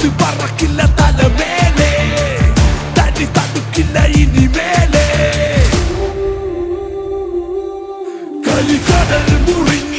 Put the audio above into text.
കാറ്റ് പറക്കില്ല തലമേലെ, തടി തടുക്കില്ല ഇനി മേലെ. കളിക്കടൽ മുറിഞ്ഞ